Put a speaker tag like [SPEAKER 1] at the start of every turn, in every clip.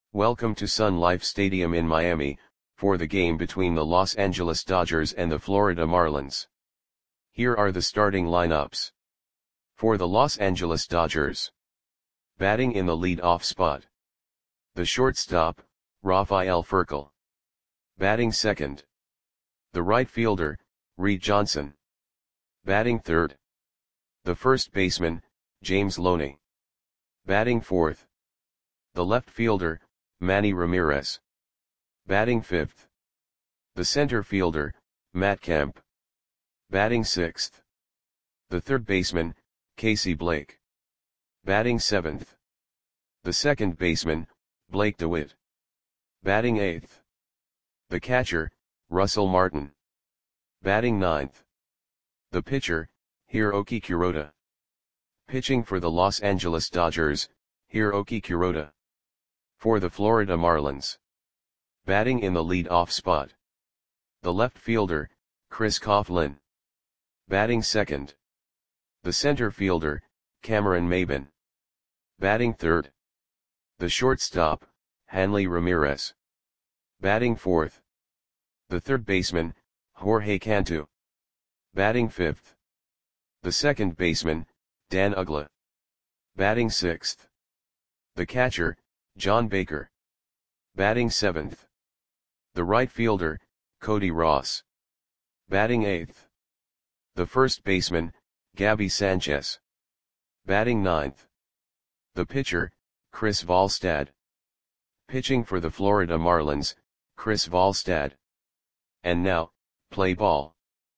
[SPEAKER 1] Welcome to Sun Life Stadium in Miami, for the game between the Los Angeles Dodgers and the Florida Marlins. Here are the starting lineups. For the Los Angeles Dodgers. Batting in the lead-off spot. The shortstop, Rafael Furcal. Batting second. The right fielder, Reed Johnson. Batting third. The first baseman, James Loney. Batting fourth. The left fielder, Manny Ramirez. Batting fifth. The center fielder, Matt Kemp. Batting sixth. The third baseman, Casey Blake. Batting seventh. The second baseman, Blake DeWitt. Batting eighth. The catcher, Russell Martin. Batting ninth. The pitcher, Hiroki Kuroda. Pitching for the Los Angeles Dodgers, Hiroki Kuroda. For the Florida Marlins. Batting in the lead-off spot. The left fielder, Chris Coughlin. Batting second. The center fielder, Cameron Maybin. Batting third. The shortstop, Hanley Ramirez. Batting fourth. The third baseman, Jorge Cantu. Batting fifth. The second baseman, Dan Uggla. Batting sixth. The catcher, John Baker. Batting seventh. The right fielder, Cody Ross. Batting eighth. The first baseman, Gabby Sanchez. Batting ninth. The pitcher, Chris Volstad. Pitching for the Florida Marlins, Chris Volstad. And now, play ball.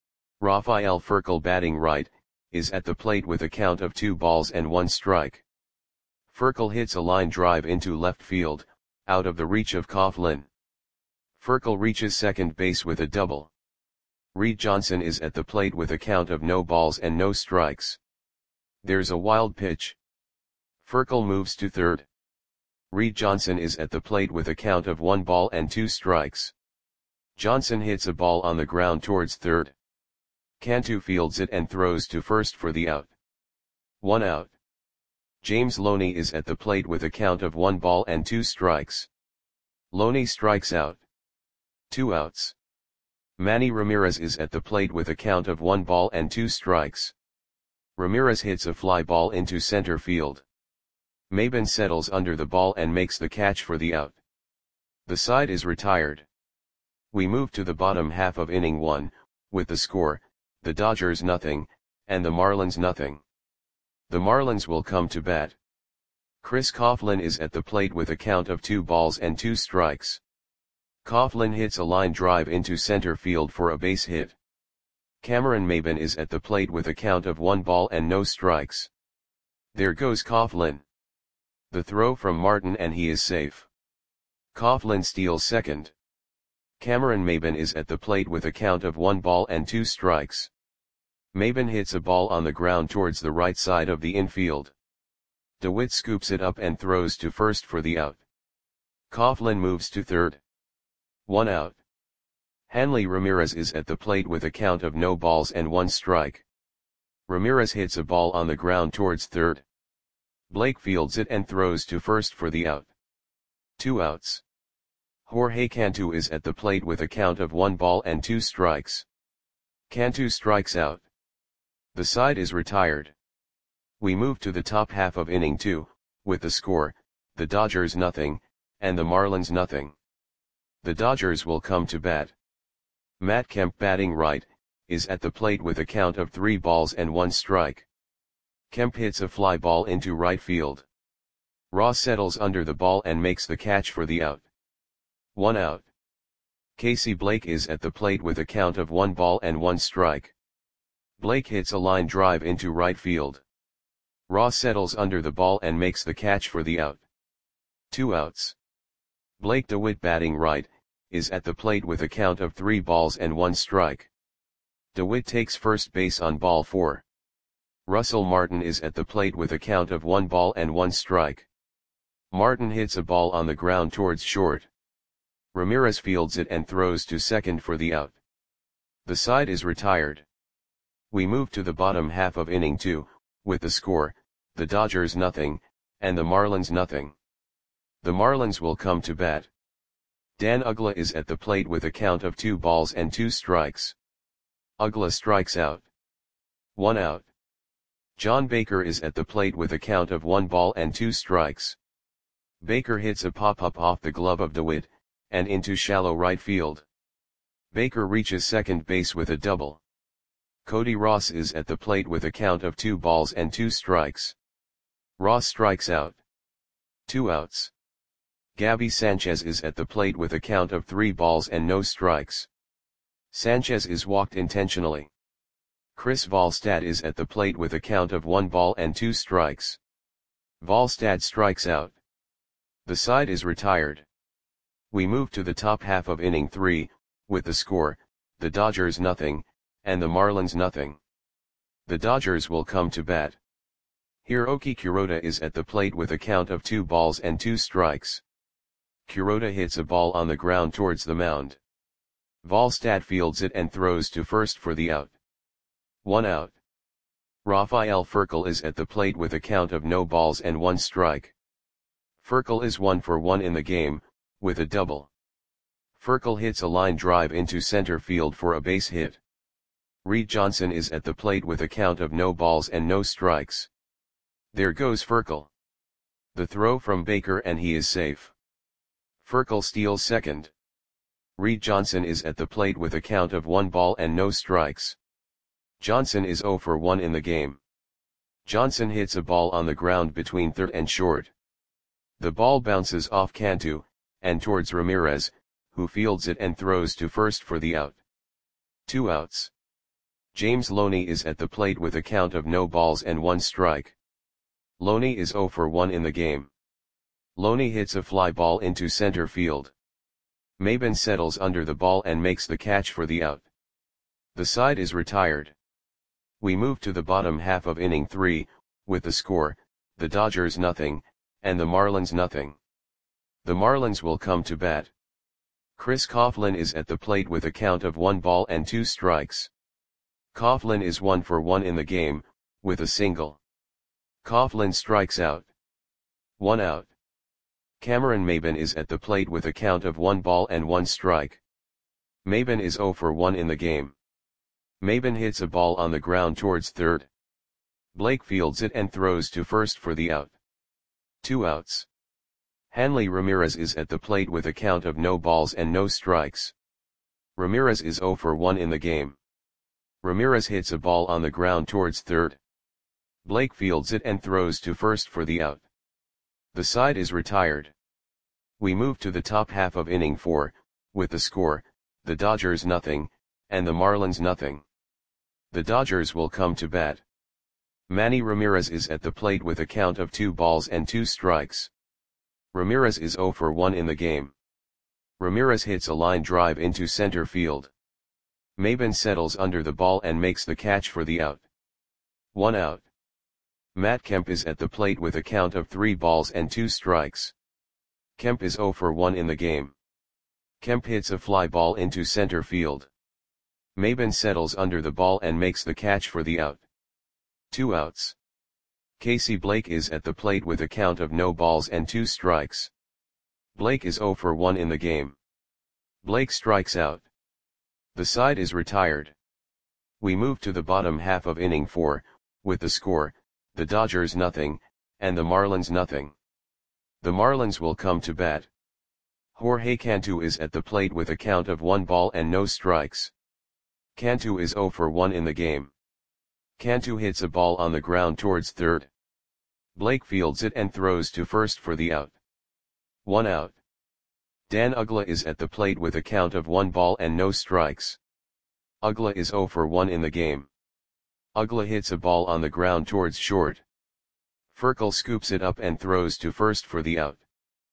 [SPEAKER 1] Rafael Furcal batting right, is at the plate with a count of 2-1 strike. Furcal hits a line drive into left field, out of the reach of Coughlin. Furcal reaches second base with a double. Reed Johnson is at the plate with a count of 0 strikes. There's a wild pitch. Furcal moves to third. Reed Johnson is at the plate with a count of 1 strikes. Johnson hits a ball on the ground towards third. Cantu fields it and throws to first for the out. 1 out. James Loney is at the plate with a count of 1 strikes. Loney strikes out. 2 outs. Manny Ramirez is at the plate with a count of 1 strikes. Ramirez hits a fly ball into center field. Maybin settles under the ball and makes the catch for the out. The side is retired. We move to the bottom half of inning 1, with the score, the Dodgers 0, and the Marlins 0. The Marlins will come to bat. Chris Coughlin is at the plate with a count of 2 strikes. Coughlin hits a line drive into center field for a base hit. Cameron Maybin is at the plate with a count of 1 strikes. There goes Coughlin. The throw from Martin and he is safe. Coughlin steals second. Cameron Maybin is at the plate with a count of 1 strikes. Maybin hits a ball on the ground towards the right side of the infield. DeWitt scoops it up and throws to first for the out. Coughlin moves to third. 1 out. Hanley Ramirez is at the plate with a count of 0 strike. Ramirez hits a ball on the ground towards third. Blake fields it and throws to first for the out. 2 outs. Jorge Cantu is at the plate with a count of 1 strikes. Cantu strikes out. The side is retired. We move to the top half of inning 2, with the score, the Dodgers 0, and the Marlins 0. The Dodgers will come to bat. Matt Kemp batting right, is at the plate with a count of 3-1 strike. Kemp hits a fly ball into right field. Ross settles under the ball and makes the catch for the out. 1 out. Casey Blake is at the plate with a count of 1 strike. Blake hits a line drive into right field. Ross settles under the ball and makes the catch for the out. 2 outs. Blake DeWitt batting right, is at the plate with a count of 3-1 strike. DeWitt takes first base on ball 4. Russell Martin is at the plate with a count of 1 strike. Martin hits a ball on the ground towards short. Ramirez fields it and throws to second for the out. The side is retired. We move to the bottom half of inning 2, with the score, the Dodgers 0, and the Marlins 0. The Marlins will come to bat. Dan Uggla is at the plate with a count of 2 balls and 2 strikes. Uggla strikes out. 1 out. John Baker is at the plate with a count of 1 ball and 2 strikes. Baker hits a pop-up off the glove of DeWitt, and into shallow right field. Baker reaches second base with a double. Cody Ross is at the plate with a count of 2 balls and 2 strikes. Ross strikes out. 2 outs. Gabby Sanchez is at the plate with a count of 3 balls and no strikes. Sanchez is walked intentionally. Chris Volstad is at the plate with a count of 1 ball and 2 strikes. Volstad strikes out. The side is retired. We move to the top half of inning 3, with the score, the Dodgers 0, and the Marlins 0. The Dodgers will come to bat. Hiroki Kuroda is at the plate with a count of 2 balls and 2 strikes. Kuroda hits a ball on the ground towards the mound. Volstad fields it and throws to first for the out. 1 out. Rafael Furcal is at the plate with a count of no balls and 1 strike. Furcal is 1 for 1 in the game, with a double. Furcal hits a line drive into center field for a base hit. Reed Johnson is at the plate with a count of no balls and no strikes. There goes Furcal. The throw from Baker and he is safe. Furcal steals second. Reed Johnson is at the plate with a count of 1 ball and no strikes. Johnson is 0 for 1 in the game. Johnson hits a ball on the ground between third and short. The ball bounces off Cantu, and towards Ramirez, who fields it and throws to first for the out. 2 outs. James Loney is at the plate with a count of no balls and 1 strike. Loney is 0 for 1 in the game. Loney hits a fly ball into center field. Maben settles under the ball and makes the catch for the out. The side is retired. We move to the bottom half of inning 3, with the score, the Dodgers 0, and the Marlins 0. The Marlins will come to bat. Chris Coughlin is at the plate with a count of 1 ball and 2 strikes. Coughlin is 1 for 1 in the game, with a single. Coughlin strikes out. 1 out. Cameron Maben is at the plate with a count of 1 ball and 1 strike. Maben is 0 for 1 in the game. Maben hits a ball on the ground towards third. Blake fields it and throws to first for the out. 2 outs. Hanley Ramirez is at the plate with a count of no balls and no strikes. Ramirez is 0 for 1 in the game. Ramirez hits a ball on the ground towards third. Blake fields it and throws to first for the out. The side is retired. We move to the top half of inning 4, with the score, the Dodgers 0, and the Marlins 0. The Dodgers will come to bat. Manny Ramirez is at the plate with a count of 2 balls and 2 strikes. Ramirez is 0 for 1 in the game. Ramirez hits a line drive into center field. Maben settles under the ball and makes the catch for the out. 1 out. Matt Kemp is at the plate with a count of 3 balls and 2 strikes. Kemp is 0 for 1 in the game. Kemp hits a fly ball into center field. Maben settles under the ball and makes the catch for the out. 2 outs. Casey Blake is at the plate with a count of no balls and 2 strikes. Blake is 0 for 1 in the game. Blake strikes out. The side is retired. We move to the bottom half of inning 4, with the score, the Dodgers 0, and the Marlins 0. The Marlins will come to bat. Jorge Cantu is at the plate with a count of 1 ball and no strikes. Cantu is 0 for 1 in the game. Cantu hits a ball on the ground towards third. Blake fields it and throws to first for the out. 1 out. Dan Uggla is at the plate with a count of 1 ball and no strikes. Uggla is 0 for 1 in the game. Uggla hits a ball on the ground towards short. Furcal scoops it up and throws to first for the out.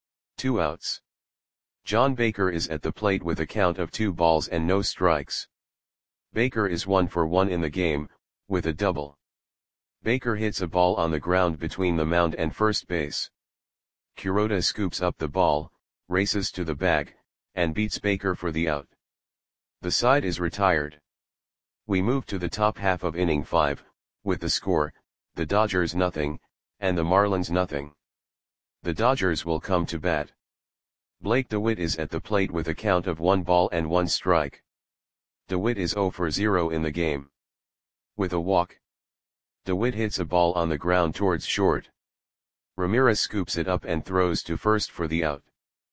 [SPEAKER 1] 2 outs. John Baker is at the plate with a count of 2 balls and no strikes. Baker is 1 for 1 in the game, with a double. Baker hits a ball on the ground between the mound and first base. Kuroda scoops up the ball, races to the bag, and beats Baker for the out. The side is retired. We move to the top half of inning 5, with the score, the Dodgers 0, and the Marlins 0. The Dodgers will come to bat. Blake DeWitt is at the plate with a count of 1 ball and 1 strike. DeWitt is 0 for 0 in the game. With a walk, DeWitt hits a ball on the ground towards short. Ramirez scoops it up and throws to first for the out.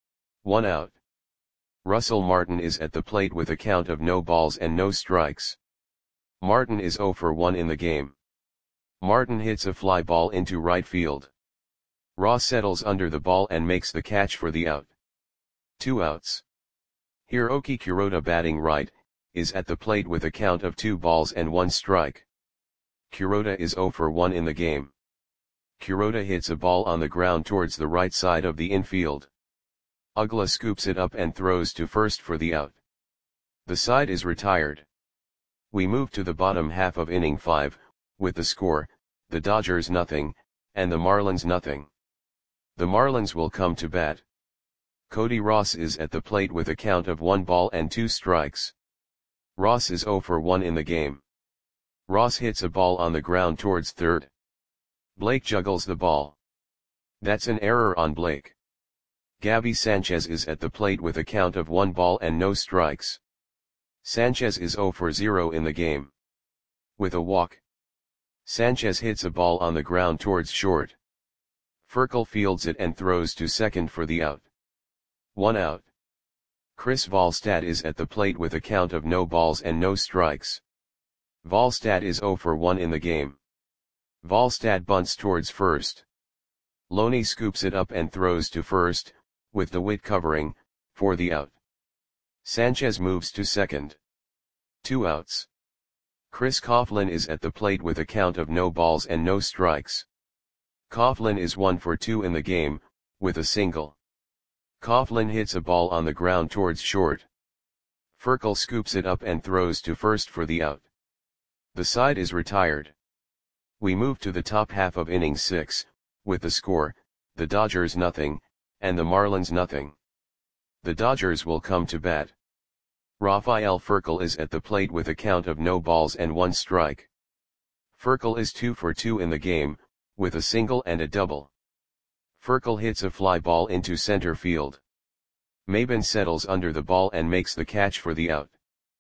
[SPEAKER 1] 1 out. Russell Martin is at the plate with a count of no balls and no strikes. Martin is 0 for 1 in the game. Martin hits a fly ball into right field. Ross settles under the ball and makes the catch for the out. 2 outs. Hiroki Kuroda, batting right, is at the plate with a count of 2 balls and 1 strike. Kuroda is 0 for 1 in the game. Kuroda hits a ball on the ground towards the right side of the infield. Uggla scoops it up and throws to first for the out. The side is retired. We move to the bottom half of inning 5, with the score, the Dodgers nothing, and the Marlins nothing. The Marlins will come to bat. Cody Ross is at the plate with a count of 1 ball and 2 strikes. Ross is 0 for 1 in the game. Ross hits a ball on the ground towards third. Blake juggles the ball. That's an error on Blake. Gabby Sanchez is at the plate with a count of 1 ball and no strikes. Sanchez is 0 for 0 in the game. With a walk, Sanchez hits a ball on the ground towards short. Furkel fields it and throws to second for the out. 1 out. Chris Volstad is at the plate with a count of no balls and no strikes. Volstad is 0 for 1 in the game. Volstad bunts towards first. Loney scoops it up and throws to first, with DeWitt covering, for the out. Sanchez moves to second. 2 outs. Chris Coughlin is at the plate with a count of no balls and no strikes. Coughlin is 1 for 2 in the game, with a single. Coughlin hits a ball on the ground towards short. Furkel scoops it up and throws to first for the out. The side is retired. We move to the top half of inning 6, with the score, the Dodgers nothing, and the Marlins nothing. The Dodgers will come to bat. Rafael Furkel is at the plate with a count of no balls and 1 strike. Furkel is 2 for 2 in the game, with a single and a double. Furkel hits a fly ball into center field. Maben settles under the ball and makes the catch for the out.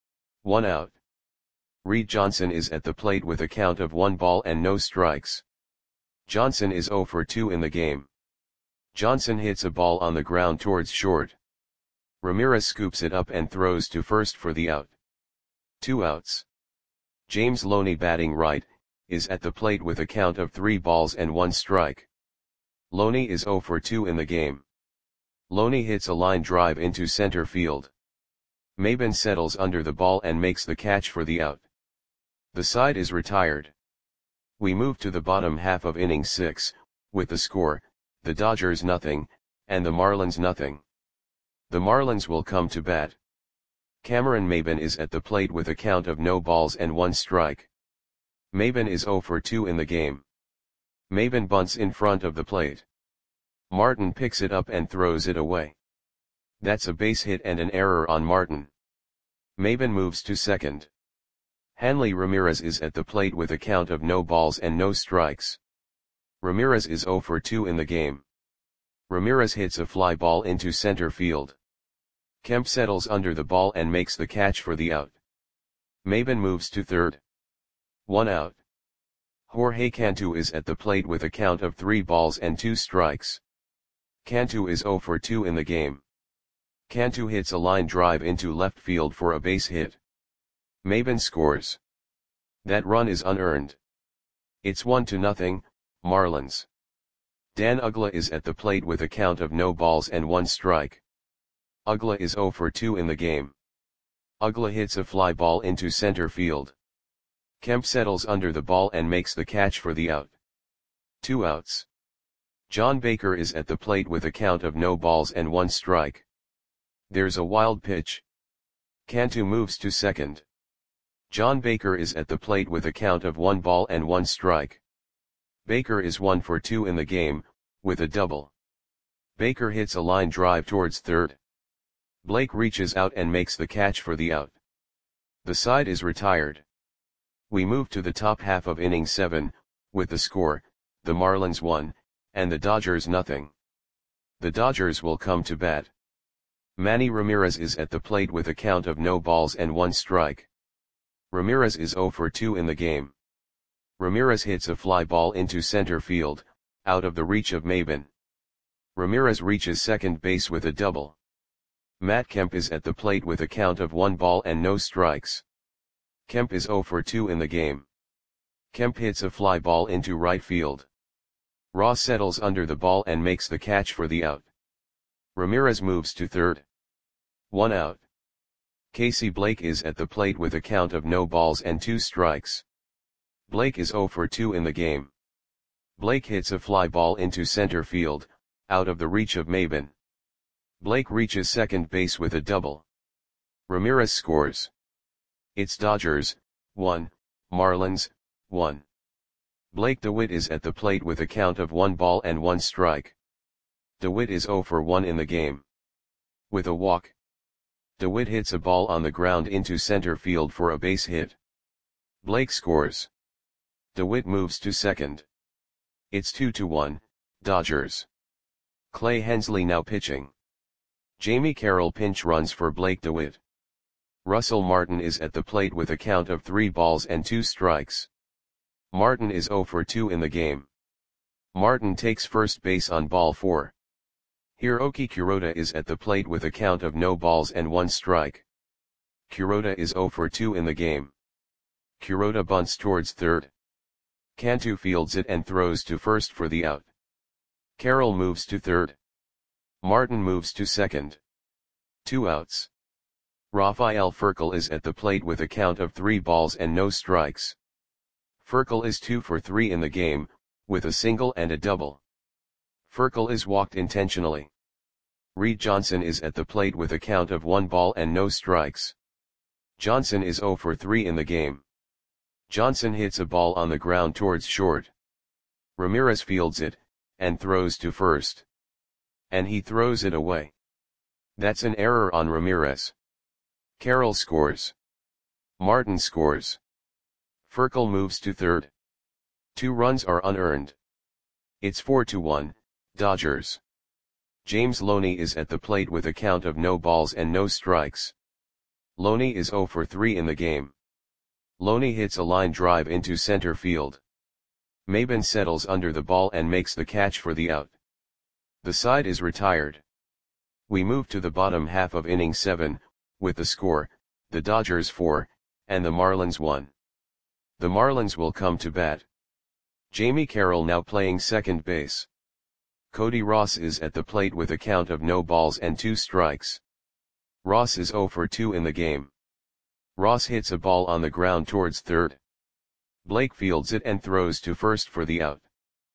[SPEAKER 1] 1 out. Reed Johnson is at the plate with a count of 1 ball and no strikes. Johnson is 0 for 2 in the game. Johnson hits a ball on the ground towards short. Ramirez scoops it up and throws to first for the out. 2 outs. James Loney, batting right, is at the plate with a count of 3 balls and 1 strike. Loney is 0 for 2 in the game. Loney hits a line drive into center field. Maben settles under the ball and makes the catch for the out. The side is retired. We move to the bottom half of inning 6, with the score, the Dodgers nothing, and the Marlins nothing. The Marlins will come to bat. Cameron Maben is at the plate with a count of no balls and 1 strike. Maben is 0 for 2 in the game. Maben bunts in front of the plate. Martin picks it up and throws it away. That's a base hit and an error on Martin. Maben moves to second. Hanley Ramirez is at the plate with a count of no balls and no strikes. Ramirez is 0 for 2 in the game. Ramirez hits a fly ball into center field. Kemp settles under the ball and makes the catch for the out. Maben moves to third. 1 out. Jorge Cantu is at the plate with a count of 3 balls and 2 strikes. Cantu is 0 for 2 in the game. Cantu hits a line drive into left field for a base hit. Maben scores. That run is unearned. It's 1-0, Marlins. Dan Uggla is at the plate with a count of no balls and 1 strike. Uggla is 0 for 2 in the game. Uggla hits a fly ball into center field. Kemp settles under the ball and makes the catch for the out. 2 outs. John Baker is at the plate with a count of no balls and 1 strike. There's a wild pitch. Cantu moves to second. John Baker is at the plate with a count of 1 ball and 1 strike. Baker is 1 for 2 in the game, with a double. Baker hits a line drive towards third. Blake reaches out and makes the catch for the out. The side is retired. We move to the top half of inning 7, with the score, the Marlins 1, and the Dodgers nothing. The Dodgers will come to bat. Manny Ramirez is at the plate with a count of no balls and 1 strike. Ramirez is 0 for 2 in the game. Ramirez hits a fly ball into center field, out of the reach of Maben. Ramirez reaches second base with a double. Matt Kemp is at the plate with a count of 1 ball and no strikes. Kemp is 0 for 2 in the game. Kemp hits a fly ball into right field. Ross settles under the ball and makes the catch for the out. Ramirez moves to third. 1 out. Casey Blake is at the plate with a count of no balls and 2 strikes. Blake is 0 for 2 in the game. Blake hits a fly ball into center field, out of the reach of Maben. Blake reaches second base with a double. Ramirez scores. It's Dodgers, 1, Marlins, 1. Blake DeWitt is at the plate with a count of 1 ball and 1 strike. DeWitt is 0 for 1 in the game. With a walk, DeWitt hits a ball on the ground into center field for a base hit. Blake scores. DeWitt moves to second. It's 2-1, Dodgers. Clay Hensley now pitching. Jamie Carroll pinch runs for Blake DeWitt. Russell Martin is at the plate with a count of 3 balls and 2 strikes. Martin is 0 for 2 in the game. Martin takes first base on ball 4. Hiroki Kuroda is at the plate with a count of no balls and 1 strike. Kuroda is 0 for 2 in the game. Kuroda bunts towards third. Cantu fields it and throws to first for the out. Carroll moves to third. Martin moves to second. 2 outs. Rafael Furcal is at the plate with a count of 3 balls and no strikes. Furcal is 2 for 3 in the game, with a single and a double. Furcal is walked intentionally. Reed Johnson is at the plate with a count of 1 ball and no strikes. Johnson is 0 for 3 in the game. Johnson hits a ball on the ground towards short. Ramirez fields it, and throws to first. And he throws it away. That's an error on Ramirez. Carroll scores. Martin scores. Furcal moves to third. 2 runs are unearned. It's 4-1, Dodgers. James Loney is at the plate with a count of no balls and no strikes. Loney is 0 for 3 in the game. Loney hits a line drive into center field. Maben settles under the ball and makes the catch for the out. The side is retired. We move to the bottom half of inning 7, with the score, the Dodgers 4, and the Marlins 1. The Marlins will come to bat. Jamie Carroll now playing second base. Cody Ross is at the plate with a count of no balls and 2 strikes. Ross is 0 for 2 in the game. Ross hits a ball on the ground towards third. Blake fields it and throws to first for the out.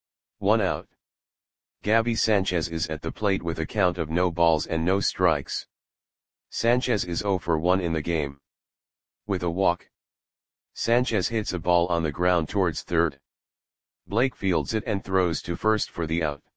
[SPEAKER 1] 1 out. Gabby Sanchez is at the plate with a count of no balls and no strikes. Sanchez is 0 for 1 in the game. With a walk, Sanchez hits a ball on the ground towards third. Blake fields it and throws to first for the out.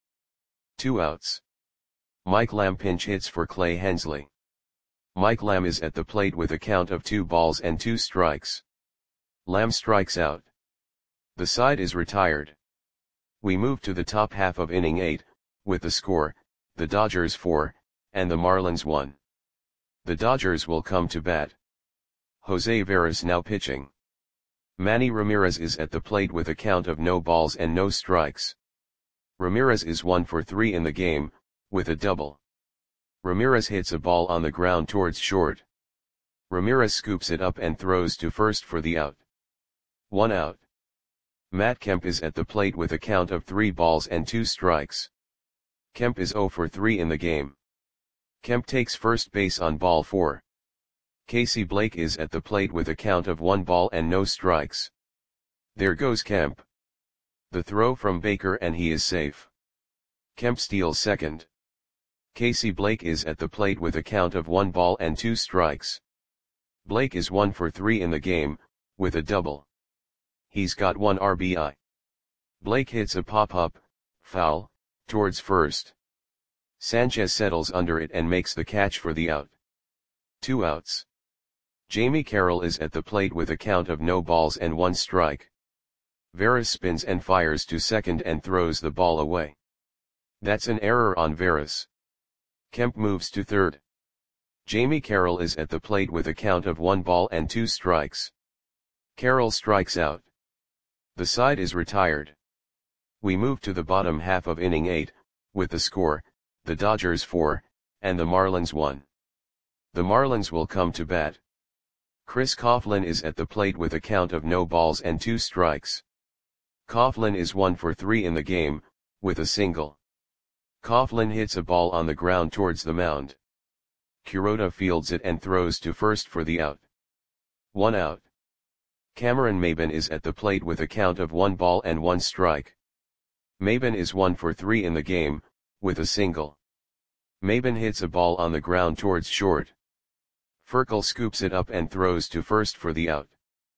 [SPEAKER 1] 2 outs. Mike Lamb pinch hits for Clay Hensley. Mike Lamb is at the plate with a count of 2 balls and 2 strikes. Lamb strikes out. The side is retired. We move to the top half of inning 8, with the score, the Dodgers 4, and the Marlins 1. The Dodgers will come to bat. Jose Veras now pitching. Manny Ramirez is at the plate with a count of no balls and no strikes. Ramirez is 1 for 3 in the game, with a double. Ramirez hits a ball on the ground towards short. Ramirez scoops it up and throws to first for the out. 1 out. Matt Kemp is at the plate with a count of 3 balls and 2 strikes. Kemp is 0 for 3 in the game. Kemp takes first base on ball 4. Casey Blake is at the plate with a count of 1 ball and no strikes. There goes Kemp. The throw from Baker and he is safe. Kemp steals second. Casey Blake is at the plate with a count of 1 ball and 2 strikes. Blake is 1 for 3 in the game, with a double. He's got 1 RBI. Blake hits a pop-up, foul, towards first. Sanchez settles under it and makes the catch for the out. 2 outs. Jamie Carroll is at the plate with a count of no balls and 1 strike. Veras spins and fires to second and throws the ball away. That's an error on Veras. Kemp moves to third. Jamie Carroll is at the plate with a count of 1 ball and 2 strikes. Carroll strikes out. The side is retired. We move to the bottom half of inning 8, with the score, the Dodgers 4, and the Marlins 1. The Marlins will come to bat. Chris Coughlin is at the plate with a count of no balls and 2 strikes. Coughlin is 1 for 3 in the game, with a single. Coughlin hits a ball on the ground towards the mound. Kuroda fields it and throws to first for the out. 1 out. Cameron Maybin is at the plate with a count of 1 ball and 1 strike. Maybin is 1 for 3 in the game, with a single. Maybin hits a ball on the ground towards short. Furkel scoops it up and throws to first for the out.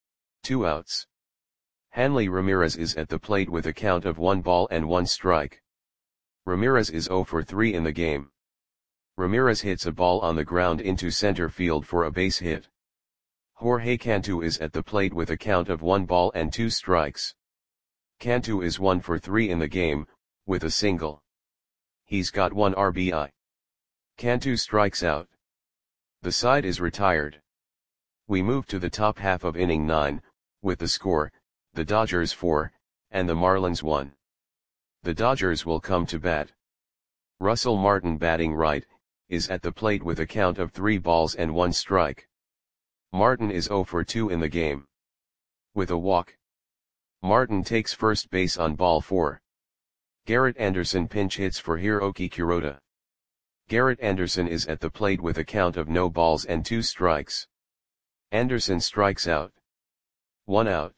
[SPEAKER 1] 2 outs. Hanley Ramirez is at the plate with a count of 1 ball and 1 strike. Ramirez is 0 for 3 in the game. Ramirez hits a ball on the ground into center field for a base hit. Jorge Cantu is at the plate with a count of 1 ball and 2 strikes. Cantu is 1 for 3 in the game, with a single. He's got 1 RBI. Cantu strikes out. The side is retired. We move to the top half of inning 9, with the score, the Dodgers 4, and the Marlins 1. The Dodgers will come to bat. Russell Martin, batting right, is at the plate with a count of 3 balls and 1 strike. Martin is 0 for 2 in the game. With a walk. Martin takes first base on ball 4. Garrett Anderson pinch hits for Hiroki Kuroda. Garrett Anderson is at the plate with a count of no balls and 2 strikes. Anderson strikes out. 1 out.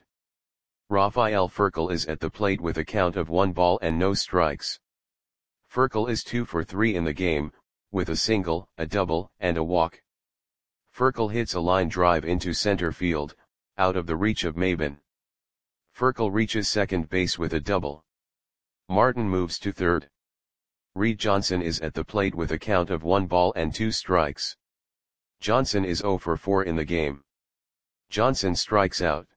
[SPEAKER 1] Rafael Furkel is at the plate with a count of 1 ball and no strikes. Furkel is 2 for 3 in the game, with a single, a double, and a walk. Furkel hits a line drive into center field, out of the reach of Maybin. Furkel reaches second base with a double. Martin moves to third. Reed Johnson is at the plate with a count of 1 ball and 2 strikes. Johnson is 0 for 4 in the game. Johnson strikes out.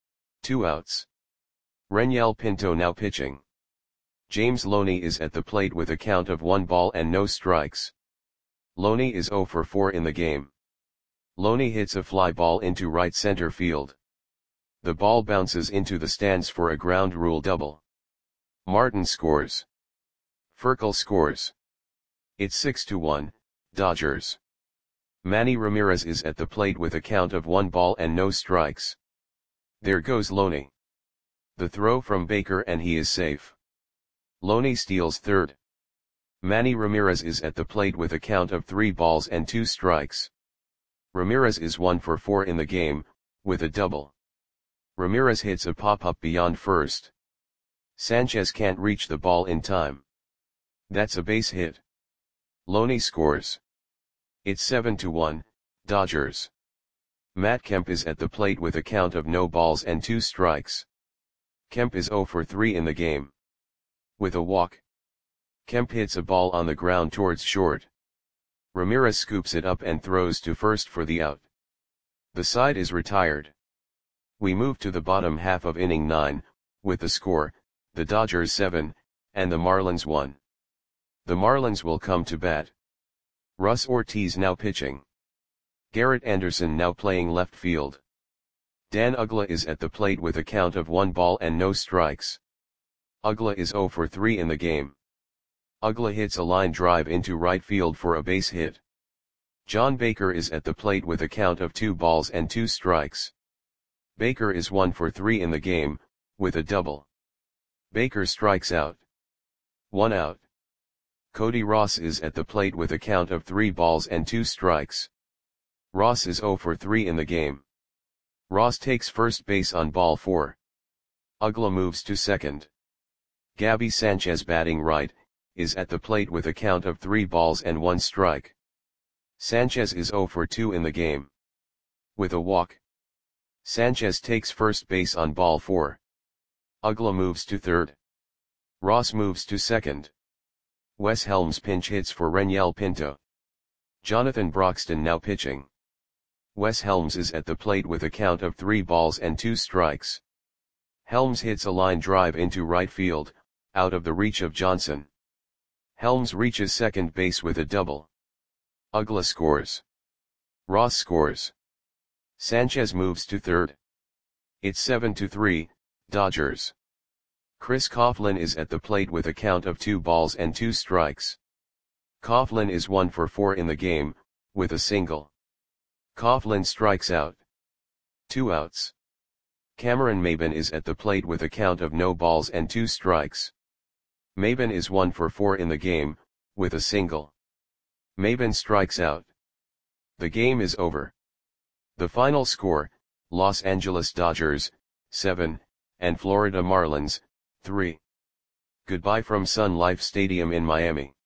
[SPEAKER 1] 2 outs. Renyel Pinto now pitching. James Loney is at the plate with a count of 1 ball and no strikes. Loney is 0 for 4 in the game. Loney hits a fly ball into right center field. The ball bounces into the stands for a ground rule double. Martin scores. Furkel scores. It's 6-1, Dodgers. Manny Ramirez is at the plate with a count of 1 ball and no strikes. There goes Loney. The throw from Baker and he is safe. Loney steals third. Manny Ramirez is at the plate with a count of 3 balls and 2 strikes. Ramirez is 1 for 4 in the game, with a double. Ramirez hits a pop-up beyond first. Sanchez can't reach the ball in time. That's a base hit. Loney scores. It's 7-1, Dodgers. Matt Kemp is at the plate with a count of no balls and 2 strikes. Kemp is 0 for 3 in the game. With a walk. Kemp hits a ball on the ground towards short. Ramirez scoops it up and throws to first for the out. The side is retired. We move to the bottom half of inning 9, with the score, the Dodgers 7, and the Marlins 1. The Marlins will come to bat. Russ Ortiz now pitching. Garrett Anderson now playing left field. Dan Uggla is at the plate with a count of 1 ball and no strikes. Uggla is 0 for 3 in the game. Uggla hits a line drive into right field for a base hit. John Baker is at the plate with a count of 2 balls and 2 strikes. Baker is 1 for 3 in the game, with a double. Baker strikes out. 1 out. Cody Ross is at the plate with a count of 3 balls and 2 strikes. Ross is 0 for 3 in the game. Ross takes first base on ball 4. Uggla moves to second. Gabby Sanchez, batting right, is at the plate with a count of 3 balls and 1 strike. Sanchez is 0 for 2 in the game. With a walk. Sanchez takes first base on ball 4. Uggla moves to third. Ross moves to second. Wes Helms pinch hits for Renyel Pinto. Jonathan Broxton now pitching. Wes Helms is at the plate with a count of 3 balls and 2 strikes. Helms hits a line drive into right field, out of the reach of Johnson. Helms reaches second base with a double. Uggla scores. Ross scores. Sanchez moves to third. It's 7-3, Dodgers. Chris Coughlin is at the plate with a count of 2 balls and 2 strikes. Coughlin is 1 for 4 in the game, with a single. Coughlin strikes out. 2 outs. Cameron Maybin is at the plate with a count of no balls and 2 strikes. Maybin is 1 for 4 in the game, with a single. Maybin strikes out. The game is over. The final score, Los Angeles Dodgers, 7, and Florida Marlins, 3. Goodbye from Sun Life Stadium in Miami.